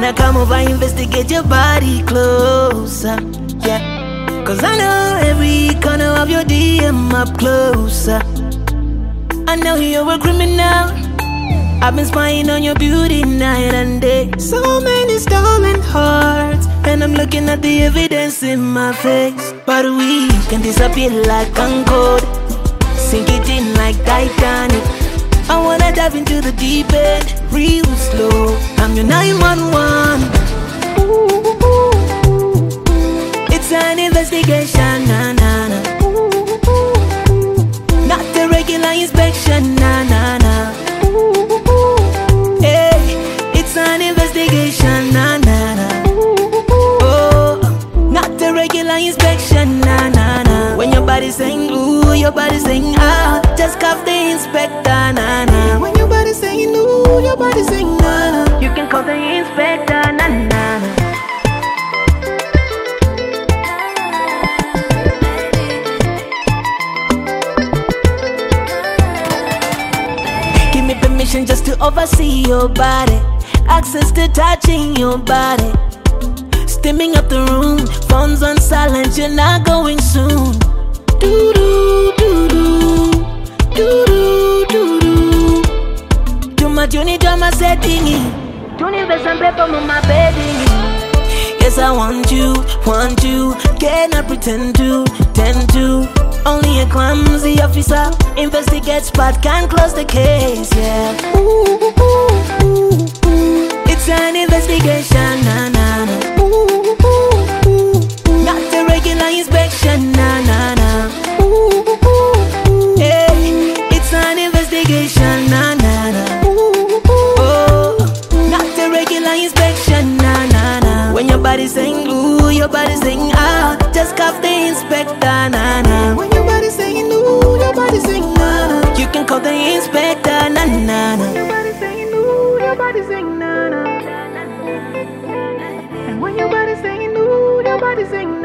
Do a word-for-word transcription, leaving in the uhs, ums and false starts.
wanna come over, investigate your body closer, yeah. Cause I know every corner of your D M up closer. I know you're a criminal. I've been spying on your beauty night and day. So many stolen hearts, and I'm looking at the evidence in my face. But we can disappear like Concorde, sink it in like Titanic. I wanna dive into the deep end, real slow. I'm your nine one one. It's an investigation, na na na. Not a regular inspection, na na na. Hey, it's an investigation, na na na. Oh, not a regular inspection, na na na. When your body's saying ooh, your body's saying ah, just cuff the inspector, na na. When your body's saying ooh, your body's saying nah, nah, you can call the inspector, na na na. Give me permission just to oversee your body, access to touching your body, steaming up the room, phones on silent, you're not going soon. Do do do do do do do do. Do my Juni drama setting it. Juni best and paper on my bedding. Yes, I want you, want you. Cannot pretend to, tend to. Only a clumsy officer investigates but can't close the case, yeah. Ooh, ooh, ooh, ooh. It's an investigation, na na na. Ooh, ooh, ooh. Not a regular inspection, na na na. Ooh, ooh, ooh. Hey, it's an investigation, na na na. Ooh, oh, not a regular inspection, na na na. When your body's saying ooh, your body's saying ah, just cuff the inspector, na na. When your body's saying ooh, your body's saying nah, nah, you can call the inspector, na na na. When your body's saying ooh, your body's saying nah, nah. And when your body's saying ooh, your body's saying